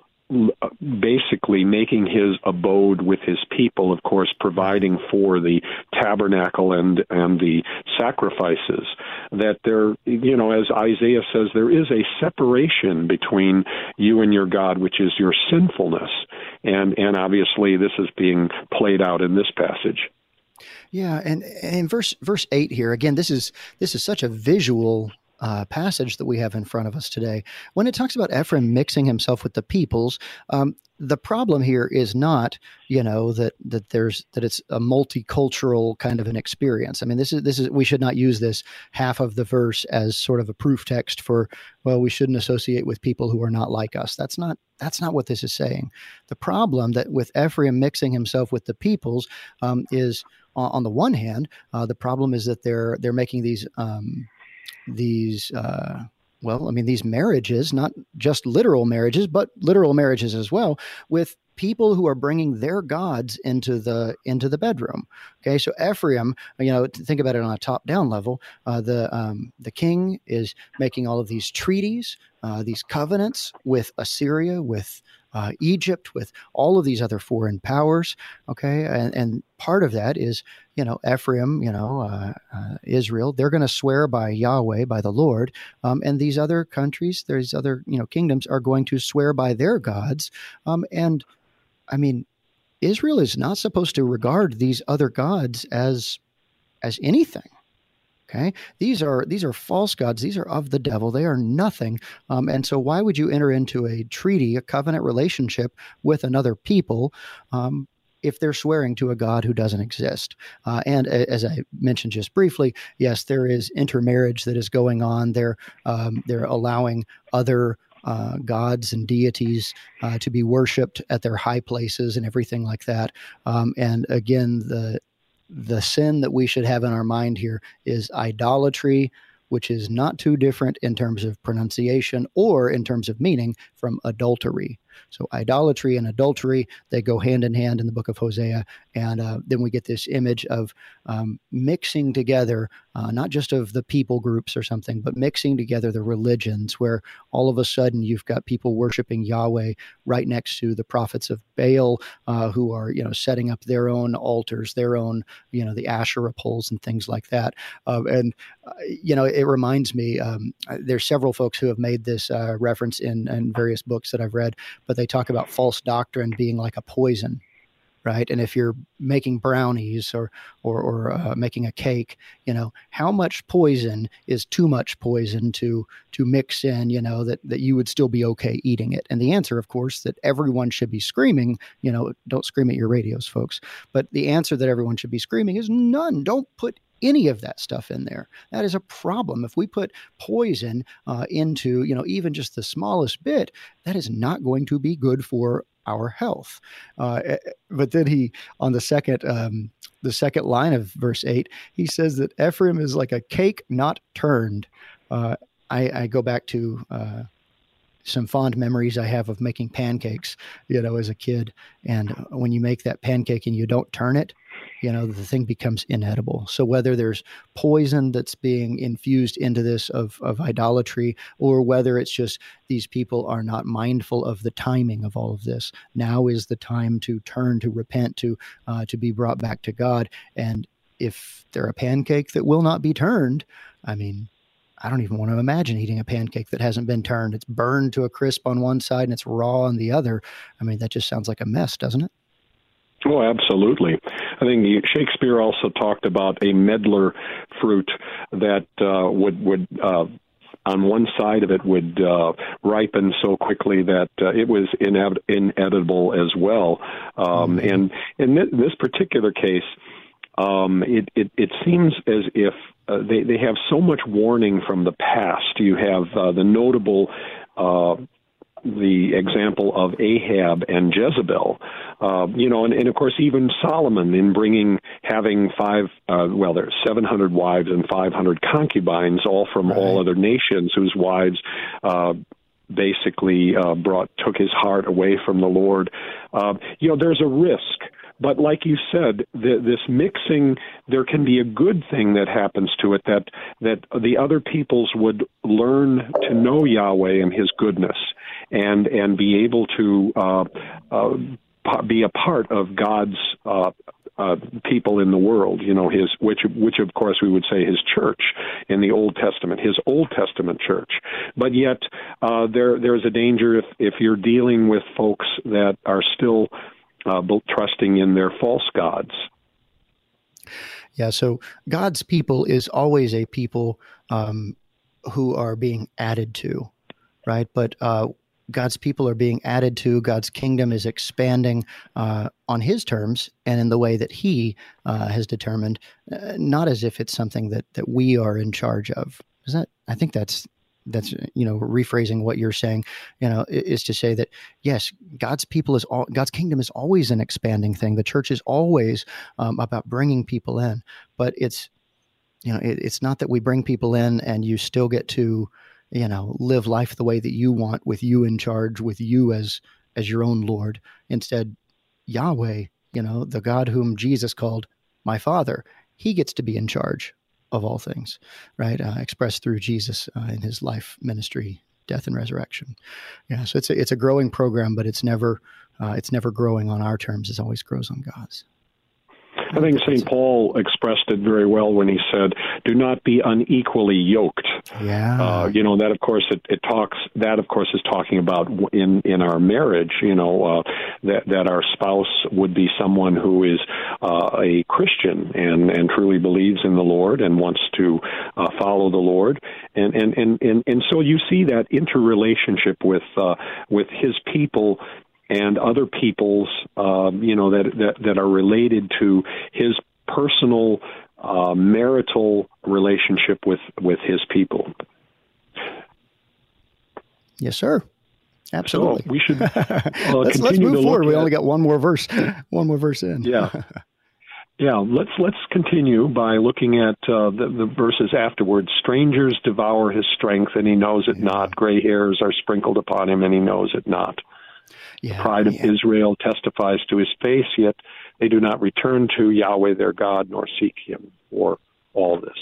Speaker 1: basically making His abode with His people, of course, providing for the tabernacle and, and the sacrifices. That there, you know, as Isaiah says, there is a separation between you and your God, which is your sinfulness. And, and obviously this is being played out in this passage.
Speaker 2: Yeah, and, and in verse verse eight here, again, this is this is such a visual Uh, passage that we have in front of us today. When it talks about Ephraim mixing himself with the peoples, um, the problem here is not, you know, that that there's that it's a multicultural kind of an experience. I mean, this is this is we should not use this half of the verse as sort of a proof text for, well, we shouldn't associate with people who are not like us. That's not that's not what this is saying. The problem that with Ephraim mixing himself with the peoples um, is, on the one hand, uh, the problem is that they're they're making these. Um, these uh, well, I mean, these marriages, not just literal marriages, but literal marriages as well, with people who are bringing their gods into the into the bedroom. Okay, so Ephraim, you know, think about it on a top-down level. Uh, the um, the king is making all of these treaties, uh, these covenants with Assyria, with uh, Egypt, with all of these other foreign powers. Okay, and, and part of that is, you know, Ephraim, you know, uh, uh, Israel, they're going to swear by Yahweh, by the Lord, um, and these other countries, these other, you know, kingdoms are going to swear by their gods, um, and I mean, Israel is not supposed to regard these other gods as as anything. Okay, these are these are false gods. These are of the devil. They are nothing. Um, and so, why would you enter into a treaty, a covenant relationship with another people um, if they're swearing to a God who doesn't exist? Uh, and as I mentioned just briefly, yes, there is intermarriage that is going on. They're um, they're allowing other Uh, gods and deities uh, to be worshipped at their high places and everything like that. Um, and again, the the sin that we should have in our mind here is idolatry, which is not too different in terms of pronunciation or in terms of meaning from adultery. So idolatry and adultery, they go hand in hand in the book of Hosea. And uh, then we get this image of um, mixing together, uh, not just of the people groups or something, but mixing together the religions, where all of a sudden you've got people worshiping Yahweh right next to the prophets of Baal, uh, who are, you know, setting up their own altars, their own, you know, the Asherah poles and things like that. Uh, and, uh, you know, it reminds me, um, there's several folks who have made this uh, reference in, in various books that I've read, but they talk about false doctrine being like a poison, right? And if you're making brownies or or, or uh, making a cake, you know, how much poison is too much poison to to mix in, you know, that, that you would still be okay eating it? And the answer, of course, that everyone should be screaming, you know, don't scream at your radios, folks. But the answer that everyone should be screaming is none. Don't put any of that stuff in there. That is a problem. If we put poison uh, into, you know, even just the smallest bit, that is not going to be good for our health. Uh, but then he, on the second, um, the second line of verse eight, he says that Ephraim is like a cake not turned. Uh, I, I go back to uh, some fond memories I have of making pancakes, you know, as a kid. And when you make that pancake and you don't turn it, you know, the thing becomes inedible. So whether there's poison that's being infused into this of, of idolatry, or whether it's just these people are not mindful of the timing of all of this, now is the time to turn, to repent, to uh, to be brought back to God. And if they're a pancake that will not be turned, I mean, I don't even want to imagine eating a pancake that hasn't been turned. It's burned to a crisp on one side and it's raw on the other. I mean, that just sounds like a mess, doesn't it?
Speaker 1: Oh, absolutely. I think Shakespeare also talked about a medlar fruit that uh, would, would uh, on one side of it would uh, ripen so quickly that uh, it was ined- inedible as well. Um, mm-hmm. And in th- this particular case, um, it, it, it seems as if uh, they, they have so much warning from the past. You have uh, the notable uh the example of Ahab and Jezebel, uh, you know, and, and of course even Solomon in bringing, having five, uh, well, there's seven hundred wives and five hundred concubines, all from right. all other nations, whose wives uh, basically uh, brought, took his heart away from the Lord. Uh, you know, there's a risk. But like you said, the, this mixing, there can be a good thing that happens to it, that that the other peoples would learn to know Yahweh and his goodness, and and be able to uh, uh, be a part of God's uh, uh, people in the world, you know, his which which of course we would say his church in the Old Testament, his Old Testament church. But yet uh, there there's a danger if if you're dealing with folks that are still Uh, trusting in their false gods.
Speaker 2: Yeah, so God's people is always a people um, who are being added to, right? But uh, God's people are being added to. God's kingdom is expanding uh, on his terms and in the way that he uh, has determined, uh, not as if it's something that, that we are in charge of. Is that? I think that's That's, you know, rephrasing what you're saying, you know, is to say that, yes, God's people is all, God's kingdom is always an expanding thing. The church is always um, about bringing people in, but it's, you know, it, it's not that we bring people in and you still get to, you know, live life the way that you want, with you in charge, with you as as your own Lord. Instead, Yahweh, you know, the God whom Jesus called my Father, he gets to be in charge of all things, right? Uh, expressed through Jesus uh, in his life, ministry, death, and resurrection. Yeah, so it's a, it's a growing program, but it's never uh, it's never growing on our terms. It always grows on God's.
Speaker 1: I think Saint Paul expressed it very well when he said, "Do not be unequally yoked."
Speaker 2: Yeah.
Speaker 1: Uh, you know, that of course it, it talks. That of course is talking about in in our marriage. You know, uh, that that our spouse would be someone who is uh, a Christian and and truly believes in the Lord and wants to uh, follow the Lord. And and, and and and so you see that interrelationship with uh, with his people and other peoples, um, you know, that, that that are related to his personal uh, marital relationship with, with his people.
Speaker 2: Yes, sir. Absolutely.
Speaker 1: So we should uh,
Speaker 2: let's,
Speaker 1: continue
Speaker 2: let's move
Speaker 1: to
Speaker 2: forward.
Speaker 1: Look
Speaker 2: we
Speaker 1: at,
Speaker 2: only got one more verse, one more verse in.
Speaker 1: Yeah. Yeah, let's let's continue by looking at uh, the, the verses afterwards. Strangers devour his strength, and he knows it yeah. not. Gray hairs are sprinkled upon him, and he knows it not. Yeah, the pride of yeah. Israel testifies to his face, yet they do not return to Yahweh their God, nor seek him for all this.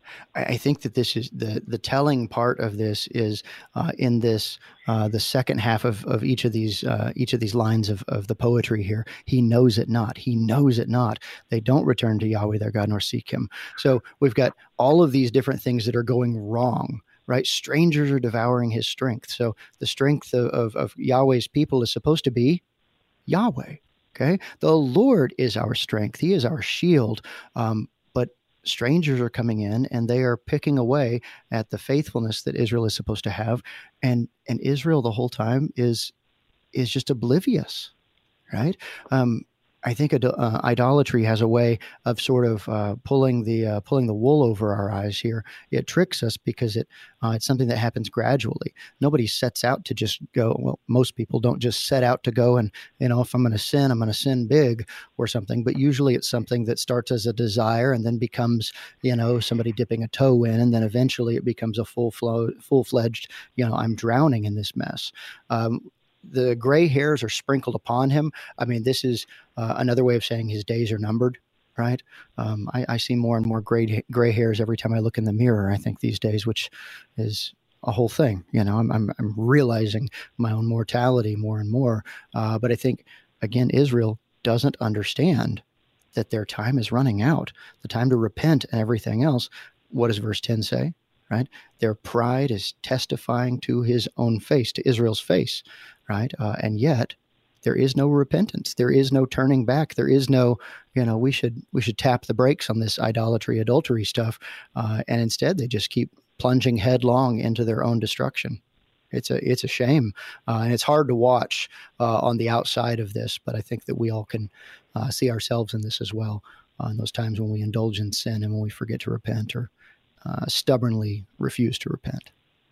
Speaker 2: I think that this is the the telling part of this is uh, in this uh, the second half of, of each of these uh, each of these lines of, of the poetry here. He knows it not. He knows it not. They don't return to Yahweh their God nor seek him. So we've got all of these different things that are going wrong. Right? Strangers are devouring his strength. So the strength of, of, of Yahweh's people is supposed to be Yahweh. Okay. The Lord is our strength. He is our shield. Um, but strangers are coming in and they are picking away at the faithfulness that Israel is supposed to have. And, and Israel the whole time is, is just oblivious. Right. Um, I think uh, idolatry has a way of sort of uh, pulling the uh, pulling the wool over our eyes here. It tricks us because it uh, it's something that happens gradually. Nobody sets out to just go. Well, most people don't just set out to go and, you know, if I'm going to sin, I'm going to sin big or something. But usually it's something that starts as a desire and then becomes, you know, somebody dipping a toe in, and then eventually it becomes a full flow, full fledged. You know, I'm drowning in this mess. Um, The gray hairs are sprinkled upon him. I mean, this is uh, another way of saying his days are numbered, right? Um, I, I see more and more gray gray hairs every time I look in the mirror, I think, these days, which is a whole thing. You know, I'm I'm, I'm realizing my own mortality more and more. Uh, but I think, again, Israel doesn't understand that their time is running out, the time to repent and everything else. What does verse ten say? Right? Their pride is testifying to his own face, to Israel's face, right? Uh, and yet there is no repentance. There is no turning back. There is no, you know, we should we should tap the brakes on this idolatry, adultery stuff. Uh, and instead they just keep plunging headlong into their own destruction. It's a it's a shame. Uh, and it's hard to watch uh, on the outside of this, but I think that we all can uh, see ourselves in this as well, uh, in those times when we indulge in sin and when we forget to repent or Uh, stubbornly refuse to repent.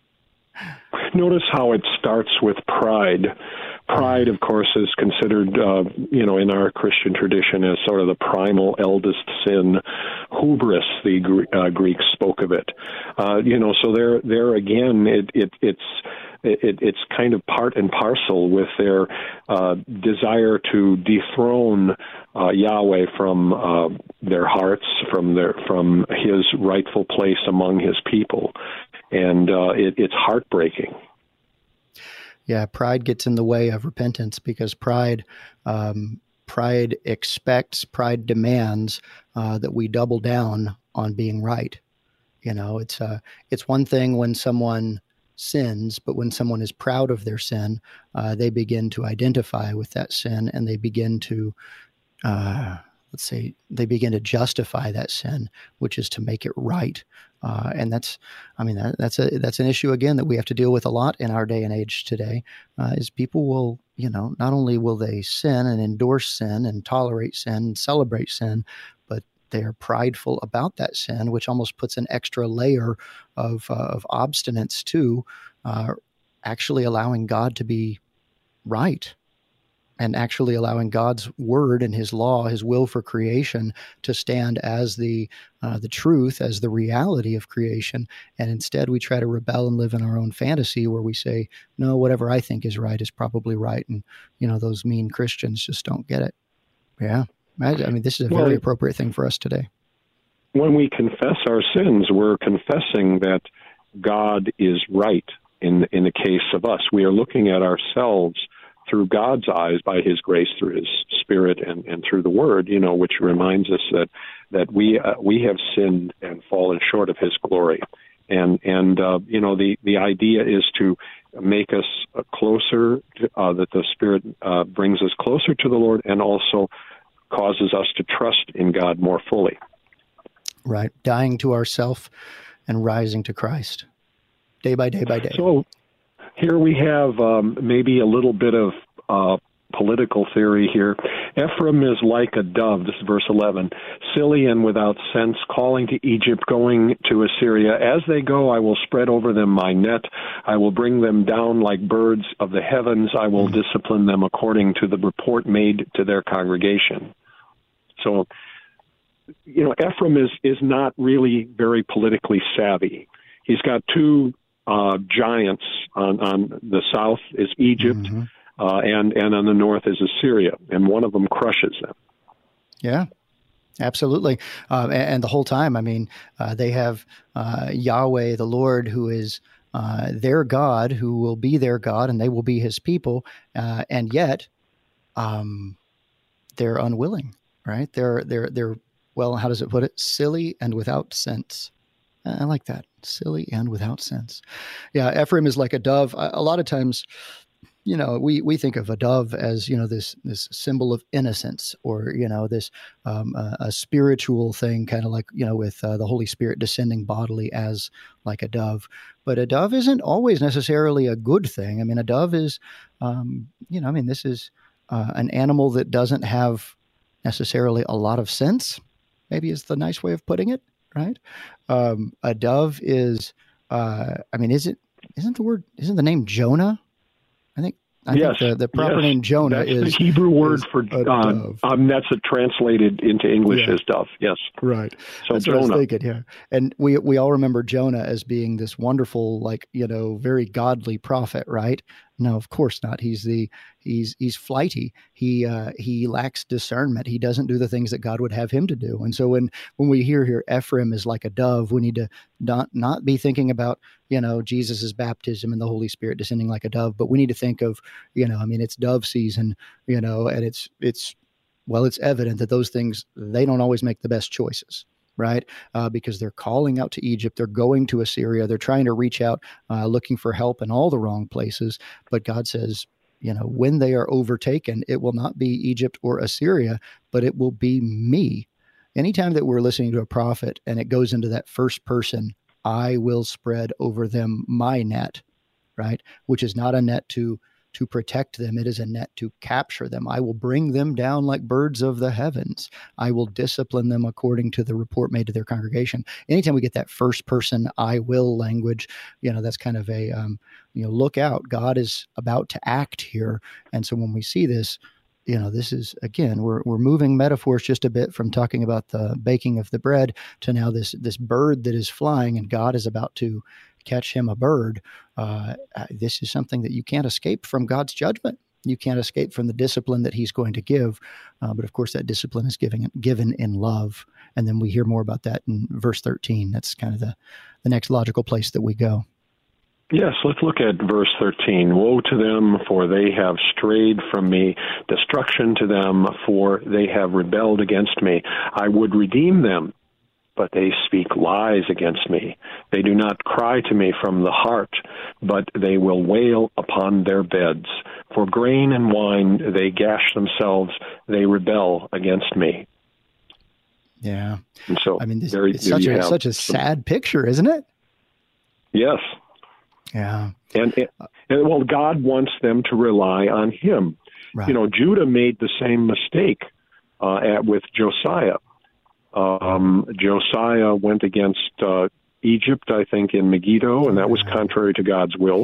Speaker 1: Notice how it starts with pride. Pride, of course, is considered, uh, you know, in our Christian tradition as sort of the primal eldest sin. Hubris, the uh, Greeks spoke of it. Uh, you know, so there, there again, it, it, it's it, it's kind of part and parcel with their uh, desire to dethrone uh, Yahweh from uh, their hearts, from their from his rightful place among his people, and uh, it, it's heartbreaking.
Speaker 2: Yeah, pride gets in the way of repentance because pride, um, pride expects, pride demands uh, that we double down on being right. You know, it's uh, it's one thing when someone sins, but when someone is proud of their sin, uh, they begin to identify with that sin and they begin to, uh, let's say, they begin to justify that sin, which is to make it right. Uh, and that's, I mean, that, that's a that's an issue again that we have to deal with a lot in our day and age today. Uh, is people will, you know, not only will they sin and endorse sin and tolerate sin and celebrate sin, but they are prideful about that sin, which almost puts an extra layer of uh, of obstinance to uh, actually allowing God to be right. and actually allowing God's word and his law, his will for creation to stand as the uh, the truth, as the reality of creation. And instead we try to rebel and live in our own fantasy where we say, no, whatever I think is right is probably right. And, you know, those mean Christians just don't get it. Yeah. I, I mean, this is a very well, appropriate thing for us today.
Speaker 1: When we confess our sins, we're confessing that God is right in, in the case of us. We are looking at ourselves through God's eyes, by his grace, through his Spirit, and, and through the Word, you know, which reminds us that that we uh, we have sinned and fallen short of his glory. And, and uh, you know, the, the idea is to make us uh, closer, to, uh, that the Spirit uh, brings us closer to the Lord and also causes us to trust in God more fully.
Speaker 2: Right. Dying to ourself and rising to Christ day by day by day.
Speaker 1: So here we have um, maybe a little bit of uh, political theory here. Ephraim is like a dove, this is verse eleven, silly and without sense, calling to Egypt, going to Assyria. As they go, I will spread over them my net. I will bring them down like birds of the heavens. I will mm-hmm. discipline them according to the report made to their congregation. So, you know, Ephraim is, is not really very politically savvy. He's got two uh, giants. On, on the south is Egypt, mm-hmm. uh, and, and on the north is Assyria, and one of them crushes them.
Speaker 2: Yeah, absolutely. Uh, and, and the whole time, I mean, uh, they have uh, Yahweh, the Lord, who is uh, their God, who will be their God, and they will be his people, uh, and yet um, they're unwilling, right? They're, they're, they're, well, how does it put it? Silly and without sense. I like that. Silly and without sense. Yeah, Ephraim is like a dove. A lot of times, you know, we, we think of a dove as, you know, this this symbol of innocence, or, you know, this um, a, a spiritual thing, kind of like, you know, with uh, the Holy Spirit descending bodily as like a dove. But a dove isn't always necessarily a good thing. I mean, a dove is, um, you know, I mean, this is uh, an animal that doesn't have necessarily a lot of sense, maybe is the nice way of putting it. Right. Um, a dove is, uh, I mean, is it, isn't the word, isn't the name Jonah? I think, I
Speaker 1: yes.
Speaker 2: think the, the proper
Speaker 1: yes.
Speaker 2: name Jonah
Speaker 1: that's
Speaker 2: is
Speaker 1: the Hebrew word for,
Speaker 2: uh,
Speaker 1: dove. Um, that's a translated into English
Speaker 2: yeah.
Speaker 1: as dove. Yes.
Speaker 2: Right.
Speaker 1: So
Speaker 2: that's
Speaker 1: Jonah.
Speaker 2: What I was thinking, yeah. And we, we all remember Jonah as being this wonderful, like, you know, very godly prophet, right? No, of course not. He's the, he's, he's flighty. He, uh, he lacks discernment. He doesn't do the things that God would have him to do. And so when, when we hear here, Ephraim is like a dove, we need to not, not be thinking about, you know, Jesus's baptism and the Holy Spirit descending like a dove, but we need to think of, you know, I mean, it's dove season, you know, and it's, it's, well, it's evident that those things, they don't always make the best choices. Right? Uh, because they're calling out to Egypt, they're going to Assyria, they're trying to reach out, uh, looking for help in all the wrong places. But God says, you know, when they are overtaken, it will not be Egypt or Assyria, but it will be me. Anytime that we're listening to a prophet and it goes into that first person, I will spread over them my net, right? Which is not a net to to protect them. It is a net to capture them. I will bring them down like birds of the heavens. I will discipline them according to the report made to their congregation. Anytime we get that first person, I will language, you know, that's kind of a, um, you know, look out. God is about to act here. And so when we see this, you know, this is, again, we're we're moving metaphors just a bit from talking about the baking of the bread to now this this bird that is flying, and God is about to catch him a bird. Uh, this is something that you can't escape from God's judgment. You can't escape from the discipline that he's going to give. Uh, but of course, that discipline is given, given in love. And then we hear more about that in verse thirteen. That's kind of the, the next logical place that we go.
Speaker 1: Yes, let's look at verse thirteen. Woe to them, for they have strayed from me. Destruction to them, for they have rebelled against me. I would redeem them, but they speak lies against me. They do not cry to me from the heart, but they will wail upon their beds. For grain and wine they gash themselves. They rebel against me.
Speaker 2: Yeah.
Speaker 1: And so,
Speaker 2: I mean, this,
Speaker 1: there,
Speaker 2: it's
Speaker 1: there
Speaker 2: such a,
Speaker 1: some,
Speaker 2: such a sad picture, isn't it?
Speaker 1: Yes.
Speaker 2: Yeah.
Speaker 1: And, and, well, God wants them to rely on him. Right. You know, Judah made the same mistake uh, at, with Josiah. Um, Josiah went against uh, Egypt, I think, in Megiddo, and that was contrary to God's will.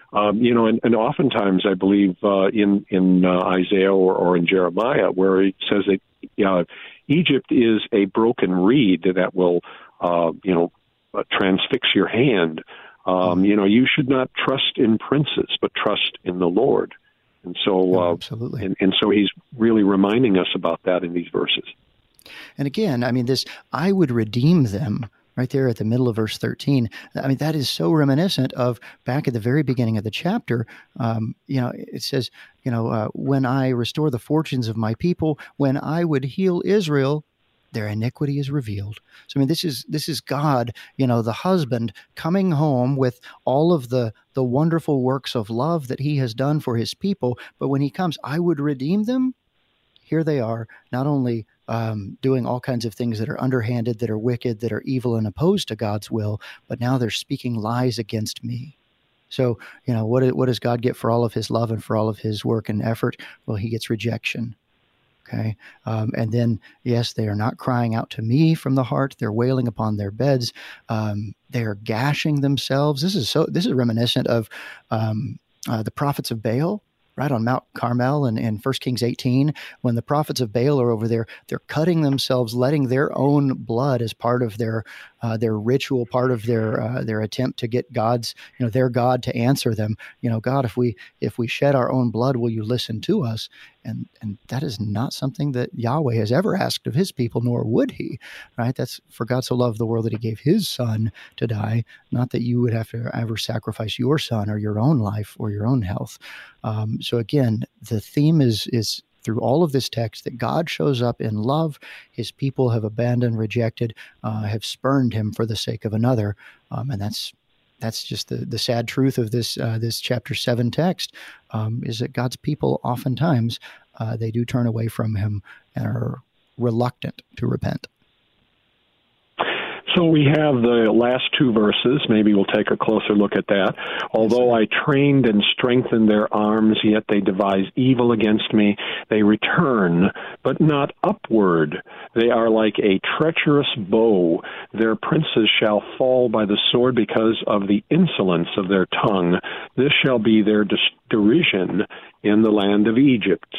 Speaker 1: Um, you know, and, and oftentimes I believe uh, in in uh, Isaiah or, or in Jeremiah, where it says that uh, Egypt is a broken reed that will, uh, you know, uh, transfix your hand. Um, you know, you should not trust in princes, but trust in the Lord. And so, uh,
Speaker 2: oh, absolutely.
Speaker 1: And, and so he's really reminding us about that in these verses.
Speaker 2: And again, I mean, this, I would redeem them, right there at the middle of verse thirteen. I mean, that is so reminiscent of back at the very beginning of the chapter. Um, you know, it says, you know, uh, when I restore the fortunes of my people, when I would heal Israel, their iniquity is revealed. So, I mean, this is this is God, you know, the husband coming home with all of the the wonderful works of love that he has done for his people. But when he comes, I would redeem them. Here they are, not only um, doing all kinds of things that are underhanded, that are wicked, that are evil and opposed to God's will, but now they're speaking lies against me. So, you know, what what does God get for all of his love and for all of his work and effort? Well, he gets rejection. Okay. Um, and then, yes, they are not crying out to me from the heart. They're wailing upon their beds. Um, they are gashing themselves. This is so, this is reminiscent of um, uh, the prophets of Baal, right on Mount Carmel in, in First Kings eighteen, when the prophets of Baal are over there, they're cutting themselves, letting their own blood as part of their uh, their ritual, part of their uh, their attempt to get God's, you know, their God to answer them. You know, God, if we if we shed our own blood, will you listen to us? And and that is not something that Yahweh has ever asked of his people, nor would he, right? That's for God so loved the world that he gave his son to die, not that you would have to ever sacrifice your son or your own life or your own health. Um, so again, the theme is is through all of this text that God shows up in love. His people have abandoned, rejected, uh, have spurned him for the sake of another. Um, and that's That's just the, the sad truth of this uh, this chapter seven text, um, is that God's people oftentimes, uh, they do turn away from him and are reluctant to repent.
Speaker 1: So we have the last two verses. Maybe we'll take a closer look at that. Although I trained and strengthened their arms, yet they devise evil against me. They return, but not upward. They are like a treacherous bow. Their princes shall fall by the sword because of the insolence of their tongue. This shall be their derision in the land of Egypt.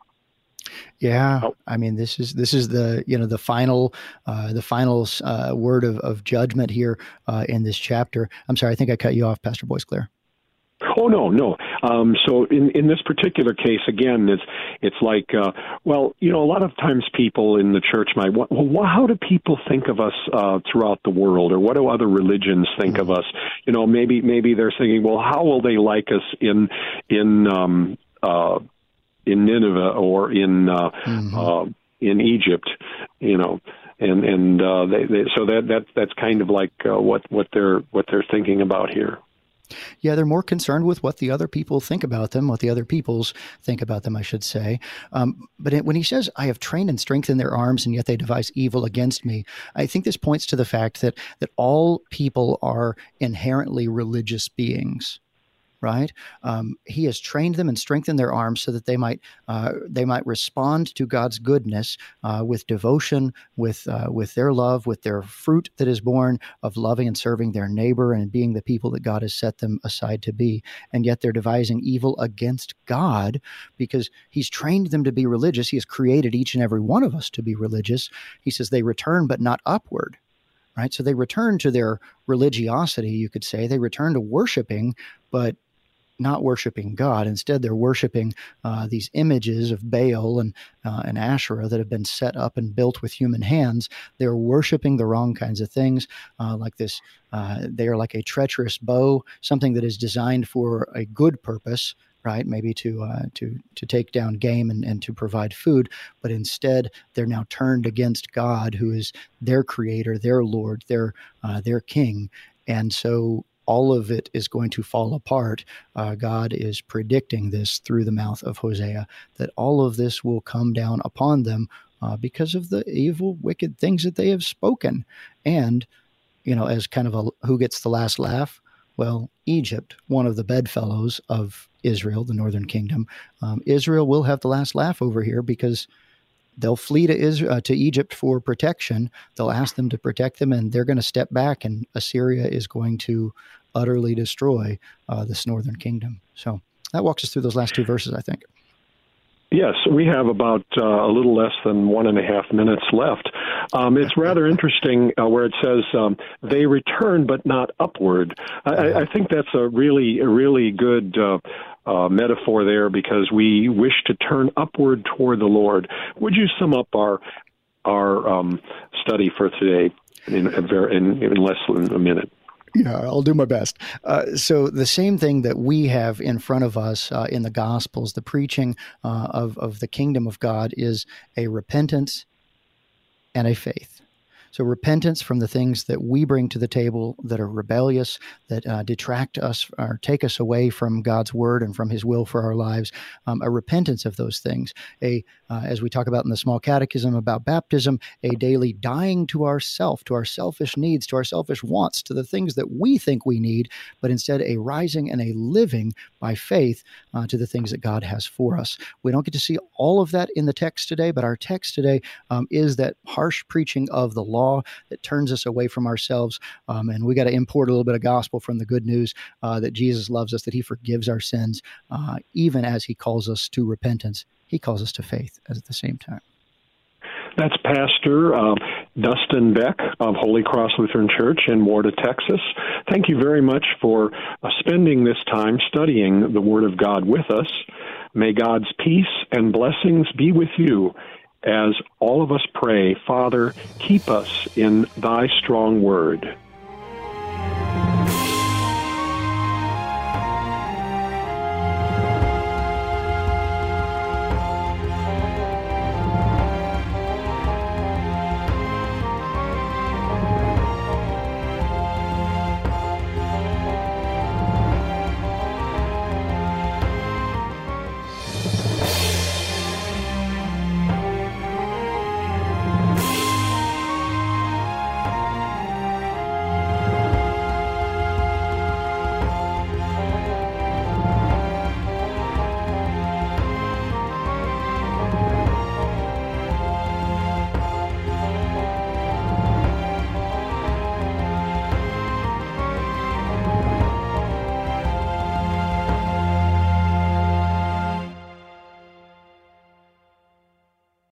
Speaker 2: Yeah, I mean, this is this is the you know the final uh, the final uh, word of, of judgment here uh, in this chapter. I'm sorry, I think I cut you off, Pastor Boisclair.
Speaker 1: Oh no, no. Um, so in, in this particular case, again, it's it's like uh, well, you know, a lot of times people in the church might, well, how do people think of us uh, throughout the world, or what do other religions think mm-hmm. of us? You know, maybe maybe they're thinking, well, how will they like us in in um, uh, in Nineveh or in uh, mm-hmm. uh, in Egypt, you know, and and uh, they, they so that that that's kind of like uh, what what they're what they're thinking about here.
Speaker 2: Yeah, they're more concerned with what the other people think about them, what the other peoples think about them, I should say. Um, but it, when he says, I have trained and strengthened their arms, and yet they devise evil against me, I think this points to the fact that that all people are inherently religious beings. Right? Um, he has trained them and strengthened their arms so that they might uh, they might respond to God's goodness uh, with devotion, with uh, with their love, with their fruit that is born of loving and serving their neighbor and being the people that God has set them aside to be. And yet they're devising evil against God because he's trained them to be religious. He has created each and every one of us to be religious. He says they return, but not upward. Right? So they return to their religiosity, you could say. They return to worshiping, but not worshiping God. Instead, they're worshiping uh, these images of Baal and uh, and Asherah that have been set up and built with human hands. They're worshiping the wrong kinds of things, uh, like this. Uh, they are like a treacherous bow, something that is designed for a good purpose, right? Maybe to uh, to to take down game and, and to provide food, but instead they're now turned against God, who is their creator, their Lord, their uh, their King, and so all of it is going to fall apart. Uh, God is predicting this through the mouth of Hosea, that all of this will come down upon them uh, because of the evil, wicked things that they have spoken. And, you know, as kind of a who gets the last laugh? Well, Egypt, one of the bedfellows of Israel, the northern kingdom, um, Israel will have the last laugh over here because they'll flee to Israel, uh, to Egypt for protection. They'll ask them to protect them, and they're going to step back, and Assyria is going to utterly destroy uh, this northern kingdom. So that walks us through those last two verses, I think.
Speaker 1: Yes, we have about uh, a little less than one and a half minutes left. Um, it's rather interesting uh, where it says um, they return but not upward. I, I think that's a really, a really good uh, uh, metaphor there, because we wish to turn upward toward the Lord. Would you sum up our our um, study for today in, in, in less than a minute?
Speaker 2: Yeah, I'll do my best. Uh, so the same thing that we have in front of us uh, in the Gospels, the preaching uh, of, of the kingdom of God, is a repentance and a faith. So repentance from the things that we bring to the table that are rebellious, that uh, detract us or take us away from God's word and from his will for our lives. Um, a repentance of those things. A, uh, as we talk about in the Small Catechism about baptism, a daily dying to ourself, to our selfish needs, to our selfish wants, to the things that we think we need, but instead a rising and a living by faith uh, to the things that God has for us. We don't get to see all of that in the text today, but our text today um, is that harsh preaching of the law that turns us away from ourselves. Um, and we got to import a little bit of gospel from the good news uh, that Jesus loves us, that he forgives our sins, uh, even as he calls us to repentance. He calls us to faith at the same time.
Speaker 1: That's Pastor uh, Dustin Beck of Holy Cross Lutheran Church in Warda, Texas. Thank you very much for uh, spending this time studying the Word of God with us. May God's peace and blessings be with you as all of us pray, Father, keep us in thy strong word.